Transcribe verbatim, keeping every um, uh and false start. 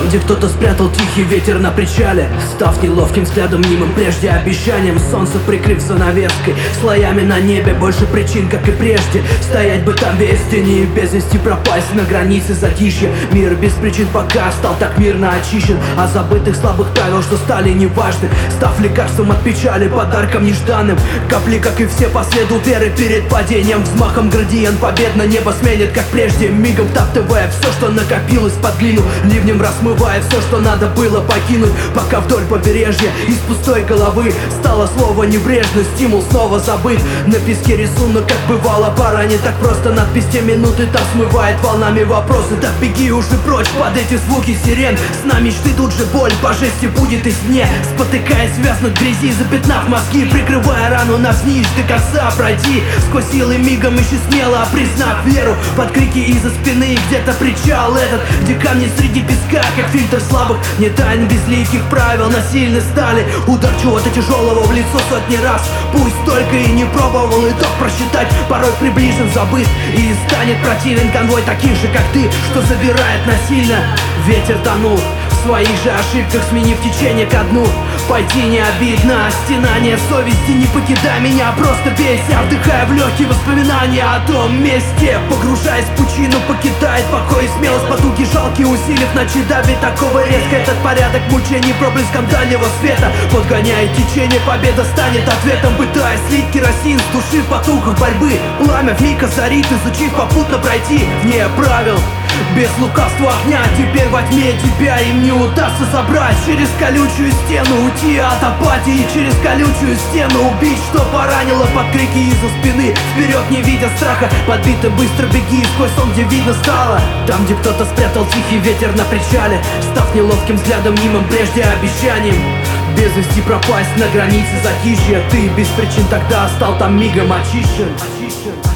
Там, где кто-то спрятал тихий ветер на причале, став неловким взглядом мнимым прежде обещанием. Солнце прикрыв занавеской, слоями на небе больше причин, как и прежде. Стоять бы там весь день и без вести пропасть на границе затишья. Мир без причин пока стал так мирно очищен от забытых слабых правил, что стали неважны, став лекарством от печали, подарком нежданным. Капли, как и все, последуют веры перед падением. Взмахом градиент победно небо сменит, как прежде, мигом втаптывая все, что накопилось под глину, ливнем смывая все, что надо было покинуть. Пока вдоль побережья из пустой головы стало слово небрежно, стимул снова забыт. На песке рисунок, как бывало пора, не так просто надпись, те минуты там смывает волнами вопросы. Так беги уже прочь под эти звуки сирен, сна мечты тут же боль по жести будет и сне. Спотыкаясь, вязнуть в грязи, запятнав мозги, прикрывая рану навзничь, до конца пройти сквозь силы мигом, ищи смело, признав веру под крики из-за спины. Где-то причал этот, где камни среди песка, как фильтр слабых, не тайн безликих правил, насильной стали. Удар чего-то тяжелого в лицо сотни раз, пусть только и не пробовал итог просчитать. Порой приближен, забыт и станет противен конвой таких же, как ты, что забирает насильно. Ветер тонул в своих же ошибках, сменив течение ко дну. Пойти не обидно, стенание совести, не покидай меня, просто бейся, вдыхая в легкие воспоминания о том месте. Погружаясь в пучину, покидает покой и смелость, потуги жалкие, усилив ночи, давит такого резко этот порядок мучений, проблеском дальнего света. Подгоняет течение, победа станет ответом, пытаясь слить керосин с души в потухах борьбы. Пламя вмиг озарит, изучив попутно пройти вне правил, без лукавства огня. Теперь во тьме тебя им не удастся забрать. Через колючую стену уйти от апатии, через колючую стену убить, что поранило под крики из-за спины. Вперед не видя страха, подбито быстро беги сквозь сон, где видно стало. Там, где кто-то спрятал тихий ветер на причале, став неловким взглядом мнимым прежде обещанием. Без вести пропасть на границе затишья, ты без причин тогда стал там мигом очищен, очищен.